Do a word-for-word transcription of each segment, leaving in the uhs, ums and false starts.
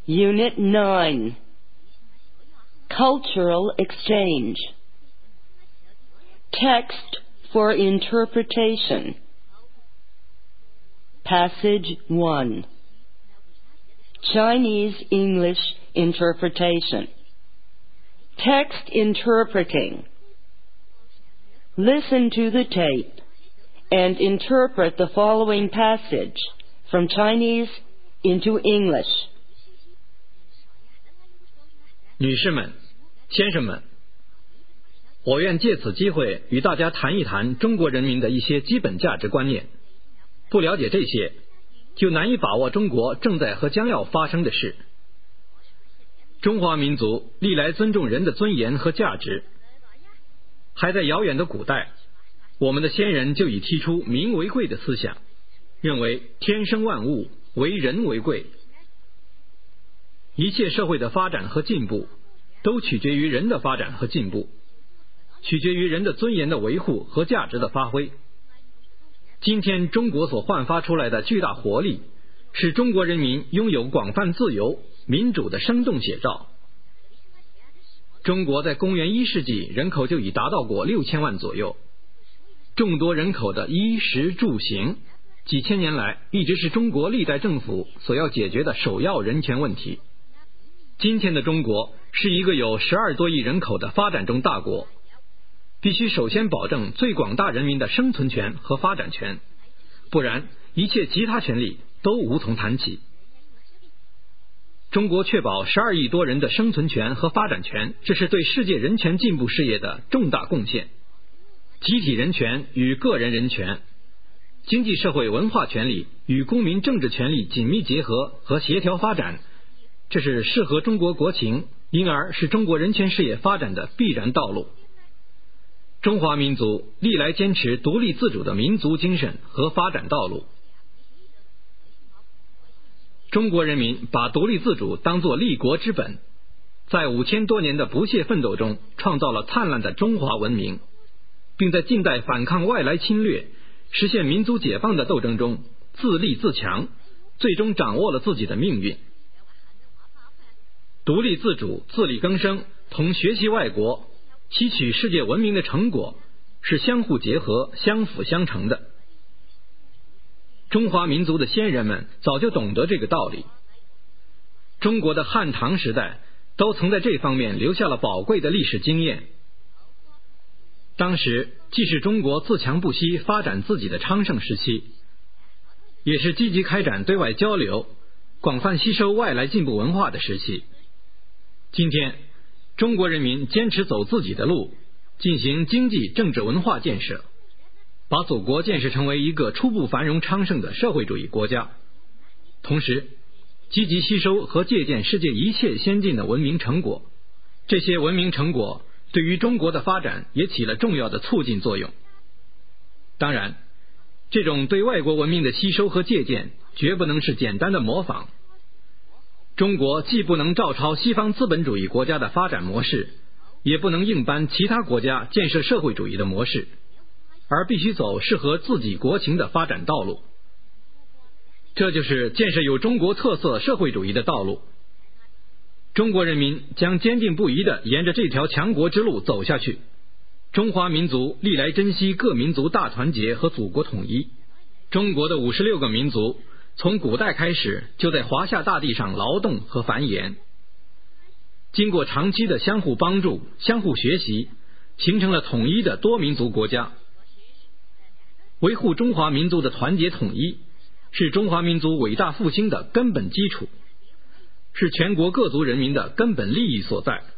Unit nine, Cultural Exchange. Text for interpretation. Passage one. Chinese English interpretation. Text interpreting. Listen to the tape and interpret the following passage from Chinese into English. 女士们、先生们，我愿借此机会与大家谈一谈中国人民的一些基本价值观念。不了解这些，就难以把握中国正在和将要发生的事。中华民族历来尊重人的尊严和价值。还在遥远的古代，我们的先人就已提出民为贵的思想，认为天生万物为人为贵。一切社会的发展和进步都取决于人的发展和进步，取决于人的尊严的维护和价值的发挥。今天中国所焕发出来的巨大活力，是中国人民拥有广泛自由民主的生动写照。中国在公元一世纪人口就已达到过六千万左右，众多人口的衣食住行，几千年来一直是中国历代政府所要解决的首要人权问题。今天的中国是一个有十二多亿人口的发展中大国，必须首先保证最广大人民的生存权和发展权，不然一切其他权利都无从谈起。中国确保十二亿多人的生存权和发展权，这是对世界人权进步事业的重大贡献。集体人权与个人人权、经济社会文化权利与公民政治权利紧密结合和协调发展，这是适合中国国情，因而是中国人权事业发展的必然道路。中华民族历来坚持独立自主的民族精神和发展道路。中国人民把独立自主当作立国之本，在五千多年的不懈奋斗中创造了灿烂的中华文明，并在近代反抗外来侵略、实现民族解放的斗争中自立自强，最终掌握了自己的命运。独立自主、自力更生同学习外国、吸取世界文明的成果是相互结合、相辅相成的。中华民族的先人们早就懂得这个道理。中国的汉唐时代都曾在这方面留下了宝贵的历史经验。当时既是中国自强不息发展自己的昌盛时期，也是积极开展对外交流、广泛吸收外来进步文化的时期。今天中国人民坚持走自己的路，进行经济、政治、文化建设，把祖国建设成为一个初步繁荣昌盛的社会主义国家，同时积极吸收和借鉴世界一切先进的文明成果。这些文明成果对于中国的发展也起了重要的促进作用。当然，这种对外国文明的吸收和借鉴绝不能是简单的模仿。中国既不能照抄西方资本主义国家的发展模式，也不能硬搬其他国家建设社会主义的模式，而必须走适合自己国情的发展道路。这就是建设有中国特色社会主义的道路。中国人民将坚定不移地沿着这条强国之路走下去。中华民族历来珍惜各民族大团结和祖国统一。中国的五十六个民族从古代开始就在华夏大地上劳动和繁衍，经过长期的相互帮助、相互学习，形成了统一的多民族国家。维护中华民族的团结统一，是中华民族伟大复兴的根本基础，是全国各族人民的根本利益所在。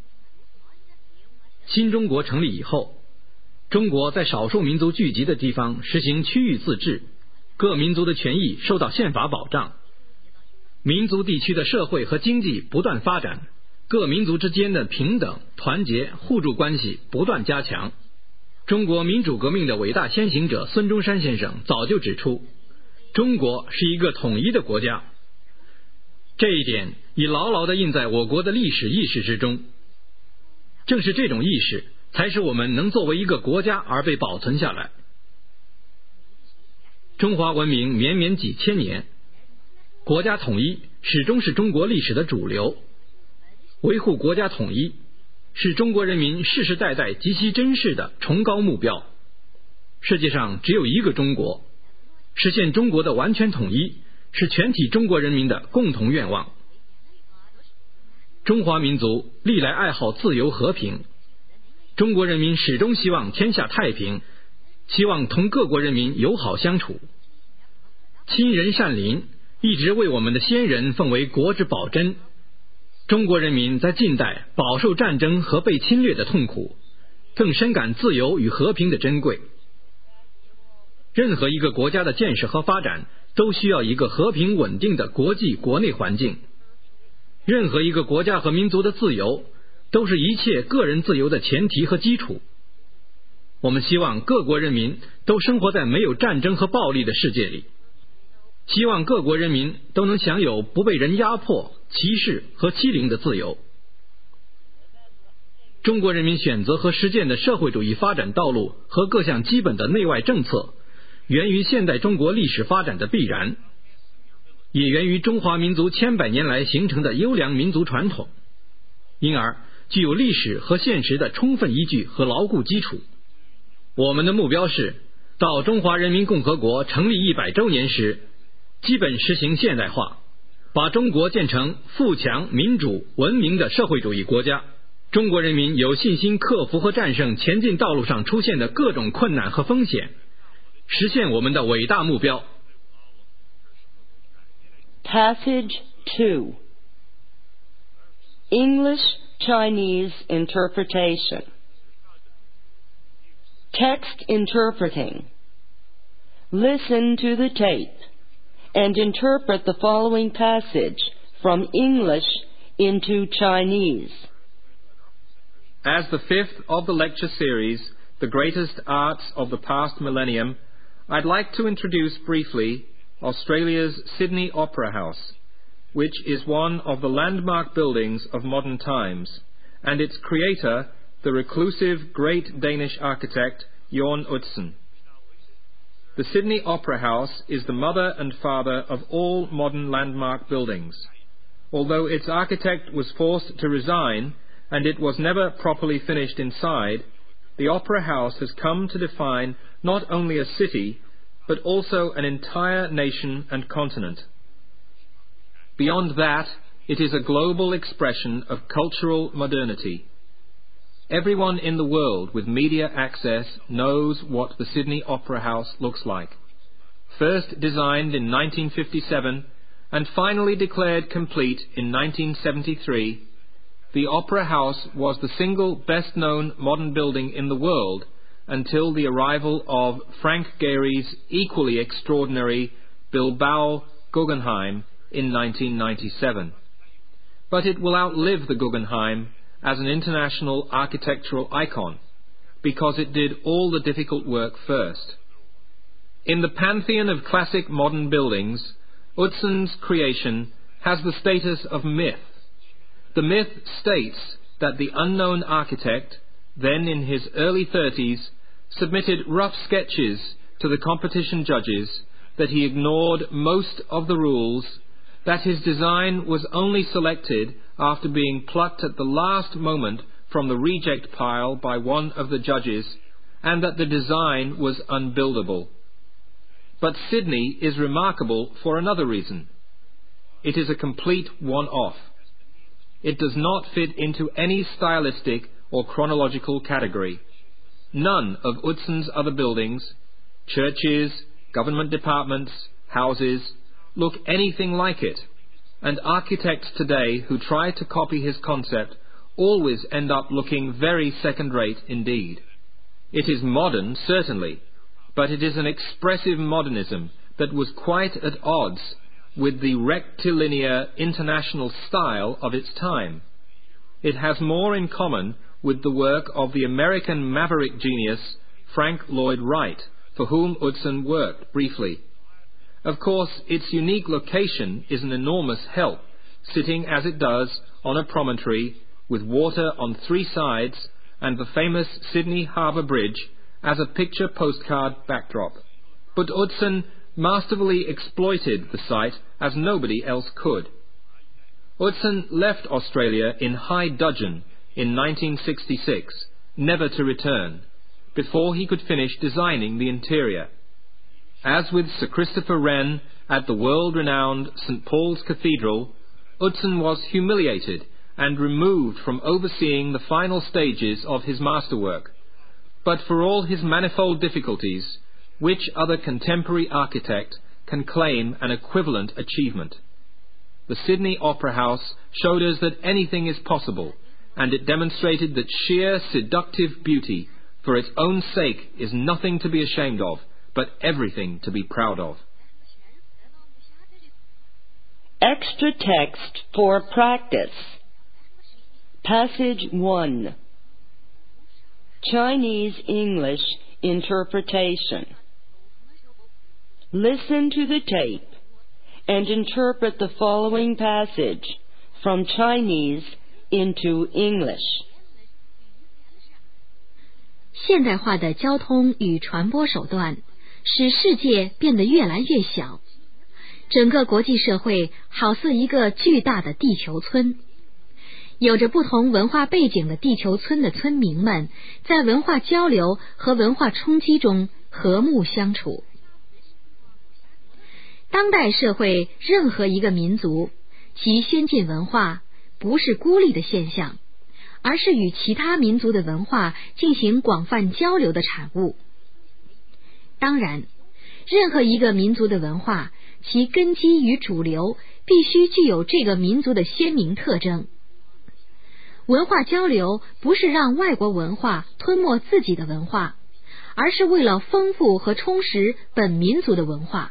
新中国成立以后，中国在少数民族聚集的地方实行区域自治，各民族的权益受到宪法保障，民族地区的社会和经济不断发展，各民族之间的平等、团结、互助关系不断加强。中国民主革命的伟大先行者孙中山先生早就指出，中国是一个统一的国家，这一点已牢牢地印在我国的历史意识之中。正是这种意识，才使我们能作为一个国家而被保存下来。中华文明绵绵几千年，国家统一始终是中国历史的主流，维护国家统一是中国人民世世代代极其珍视的崇高目标。世界上只有一个中国，实现中国的完全统一是全体中国人民的共同愿望。中华民族历来爱好自由和平，中国人民始终希望天下太平，希望同各国人民友好相处。亲仁善邻一直为我们的先人奉为国之宝珍。中国人民在近代饱受战争和被侵略的痛苦，更深感自由与和平的珍贵。任何一个国家的建设和发展都需要一个和平稳定的国际国内环境。任何一个国家和民族的自由都是一切个人自由的前提和基础。我们希望各国人民都生活在没有战争和暴力的世界里，希望各国人民都能享有不被人压迫、歧视和欺凌的自由。中国人民选择和实践的社会主义发展道路和各项基本的内外政策，源于现代中国历史发展的必然，也源于中华民族千百年来形成的优良民族传统，因而具有历史和现实的充分依据和牢固基础。我们的目标是，到中华人民共和国成立一百周年时，基本实行现代化，把中国建成富强、民主、文明的社会主义国家。中国人民有信心克服和战胜前进道路上出现的各种困难和风险，实现我们的伟大目标。 Passage two. English-Chinese interpretation. Text interpreting. Listen to the tape and interpret the following passage from English into Chinese. As the fifth of the lecture series, The Greatest Arts of the Past Millennium, I'd like to introduce briefly Australia's Sydney Opera House, which is one of the landmark buildings of modern times, and its creator, the reclusive great Danish architect Jørn Utzon. The Sydney Opera House is the mother and father of all modern landmark buildings. Although its architect was forced to resign and it was never properly finished inside, the Opera House has come to define not only a city, but also an entire nation and continent. Beyond that, it is a global expression of cultural modernity. Everyone in the world with media access knows what the Sydney Opera House looks like. First designed in nineteen fifty-seven and finally declared complete in nineteen seventy-three, the Opera House was the single best-known modern building in the world until the arrival of Frank Gehry's equally extraordinary Bilbao Guggenheim in nineteen ninety-seven. But it will outlive the Guggenheim as an international architectural icon, because it did all the difficult work first. In the pantheon of classic modern buildings, Utzon's creation has the status of myth. The myth states that the unknown architect, then in his early thirties, submitted rough sketches to the competition judges, that he ignored most of the rules, that his design was only selected after being plucked at the last moment from the reject pile by one of the judges, and that the design was unbuildable. But Sydney is remarkable for another reason. It is a complete one-off. It does not fit into any stylistic or chronological category. None of Utzon's other buildings, churches, government departments, houses, look anything like it, and architects today who try to copy his concept always end up looking very second-rate indeed. It is modern, certainly, but it is an expressive modernism that was quite at odds with the rectilinear international style of its time. It has more in common with the work of the American maverick genius Frank Lloyd Wright, for whom Utzon worked briefly. Of course, its unique location is an enormous help, sitting as it does on a promontory with water on three sides and the famous Sydney Harbour Bridge as a picture postcard backdrop. But Utzon masterfully exploited the site as nobody else could. Utzon left Australia in high dudgeon in nineteen sixty-six, never to return, before he could finish designing the interior. As with Sir Christopher Wren at the world-renowned Saint Paul's Cathedral, Utzon was humiliated and removed from overseeing the final stages of his masterwork. But for all his manifold difficulties, which other contemporary architect can claim an equivalent achievement? The Sydney Opera House showed us that anything is possible, and it demonstrated that sheer seductive beauty for its own sake is nothing to be ashamed of, but everything to be proud of. Extra text for practice. Passage one. Chinese-English interpretation. Listen to the tape and interpret the following passage from Chinese into English. 现代化的交通与传播手段使世界变得越来越小，整个国际社会好似一个巨大的地球村。有着不同文化背景的地球村的村民们，在文化交流和文化冲击中和睦相处。当代社会任何一个民族，其先进文化不是孤立的现象，而是与其他民族的文化进行广泛交流的产物。当然，任何一个民族的文化，其根基与主流必须具有这个民族的鲜明特征。文化交流不是让外国文化吞没自己的文化，而是为了丰富和充实本民族的文化。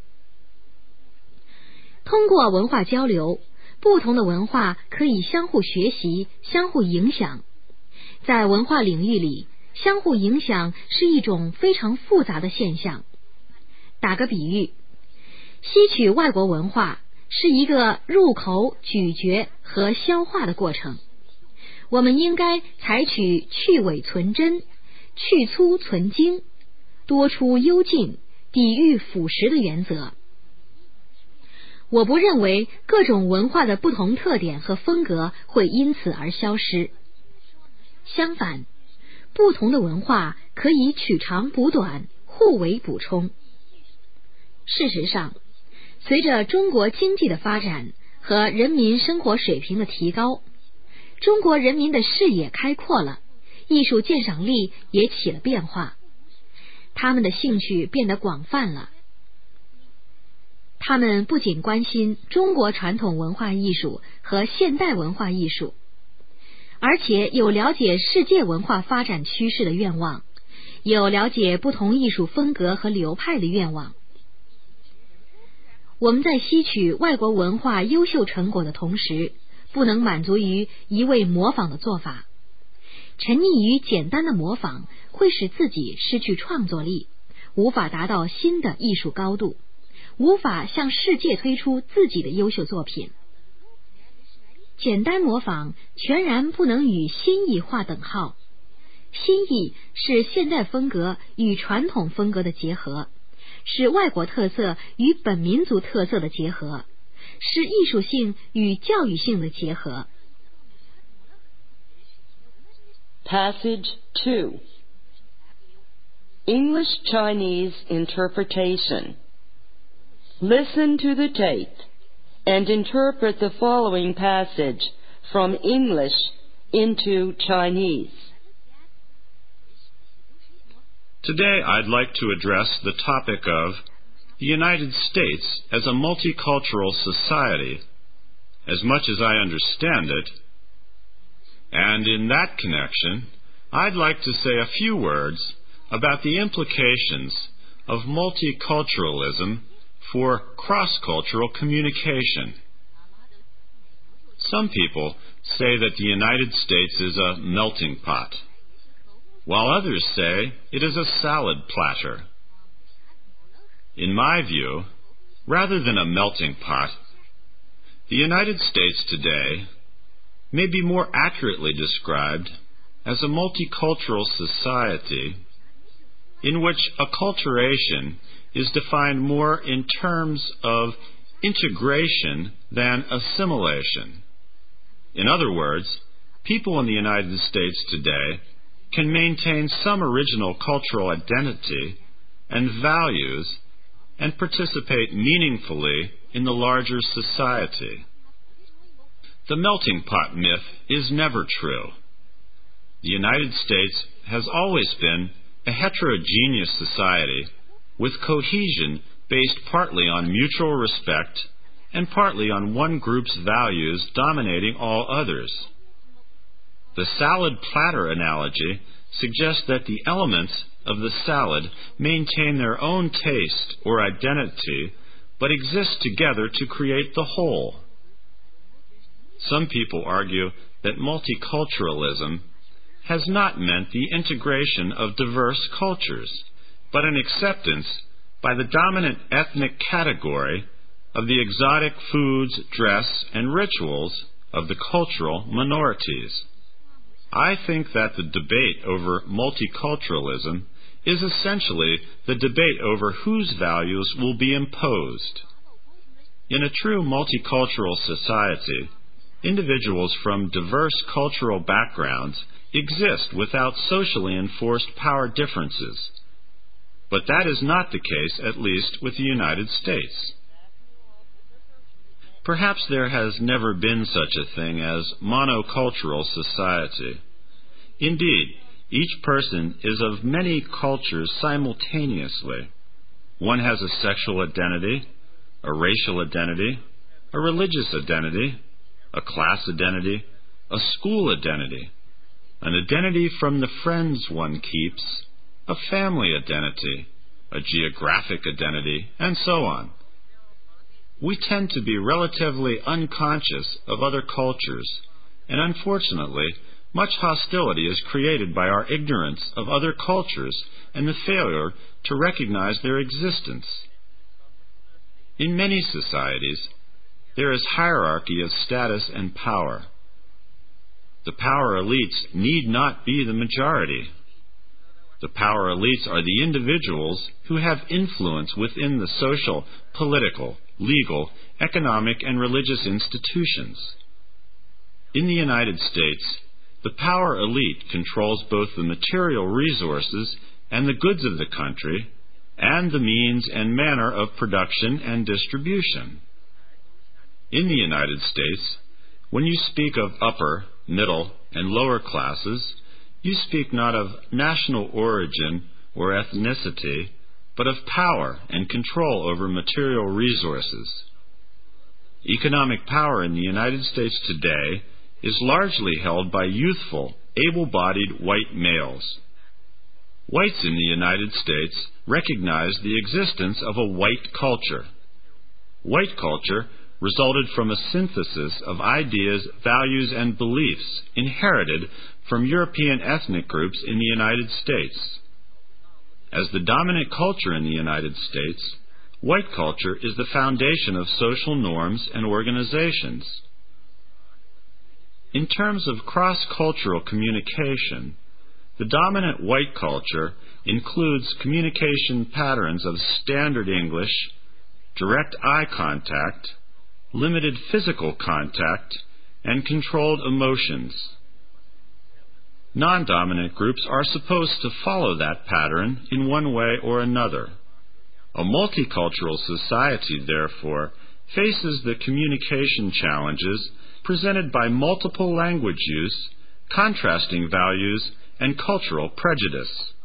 通过文化交流，不同的文化可以相互学习、相互影响。在文化领域里，相互影响是一种非常复杂的现象。打个比喻，吸取外国文化是一个入口、咀嚼和消化的过程。我们应该采取去伪存真、去粗存精、多出幽进、抵御腐蚀的原则。我不认为各种文化的不同特点和风格会因此而消失。相反，不同的文化可以取长补短，互为补充。事实上，随着中国经济的发展和人民生活水平的提高，中国人民的视野开阔了，艺术鉴赏力也起了变化，他们的兴趣变得广泛了。他们不仅关心中国传统文化艺术和现代文化艺术，而且有了解世界文化发展趋势的愿望，有了解不同艺术风格和流派的愿望。我们在吸取外国文化优秀成果的同时，不能满足于一味模仿的做法。沉溺于简单的模仿，会使自己失去创作力，无法达到新的艺术高度，无法向世界推出自己的优秀作品。简单模仿全然不能与新意划等号。新意是现代风格与传统风格的结合，是外国特色与本民族特色的结合，是艺术性与教育性的结合。 Passage two. English-Chinese interpretation. Listen to the tape and interpret the following passage from English into Chinese. Today I'd like to address the topic of the United States as a multicultural society, as much as I understand it, and in that connection, I'd like to say a few words about the implications of multiculturalism for cross-cultural communication. Some people say that the United States is a melting pot, while others say it is a salad platter. In my view, rather than a melting pot, the United States today may be more accurately described as a multicultural society in which acculturation is defined more in terms of integration than assimilation. In other words, people in the United States today can maintain some original cultural identity and values and participate meaningfully in the larger society. The melting pot myth is never true. The United States has always been a heterogeneous society with cohesion based partly on mutual respect and partly on one group's values dominating all others. The salad platter analogy suggests that the elements of the salad maintain their own taste or identity, but exist together to create the whole. Some people argue that multiculturalism has not meant the integration of diverse cultures, but an acceptance by the dominant ethnic category of the exotic foods, dress, and rituals of the cultural minorities. I think that the debate over multiculturalism is essentially the debate over whose values will be imposed. In a true multicultural society, individuals from diverse cultural backgrounds exist without socially enforced power differences. But that is not the case, at least with the United States. Perhaps there has never been such a thing as monocultural society. Indeed, each person is of many cultures simultaneously. One has a sexual identity, a racial identity, a religious identity, a class identity, a school identity, an identity from the friends one keeps, a family identity, a geographic identity, and so on. We tend to be relatively unconscious of other cultures, and unfortunately, much hostility is created by our ignorance of other cultures and the failure to recognize their existence. In many societies, there is hierarchy of status and power. The power elites need not be the majority. The power elites are the individuals who have influence within the social, political, legal, economic, and religious institutions. In the United States, the power elite controls both the material resources and the goods of the country, and the means and manner of production and distribution. In the United States, when you speak of upper, middle, and lower classes, you speak not of national origin or ethnicity, but of power and control over material resources. Economic power in the United States today is largely held by youthful, able-bodied white males. Whites in the United States recognize the existence of a white culture. White culture resulted from a synthesis of ideas, values, and beliefs inherited from European ethnic groups in the United States. As the dominant culture in the United States, white culture is the foundation of social norms and organizations. In terms of cross-cultural communication, the dominant white culture includes communication patterns of standard English, direct eye contact, limited physical contact, and controlled emotions. Non-dominant groups are supposed to follow that pattern in one way or another. A multicultural society, therefore, faces the communication challenges presented by multiple language use, contrasting values, and cultural prejudice.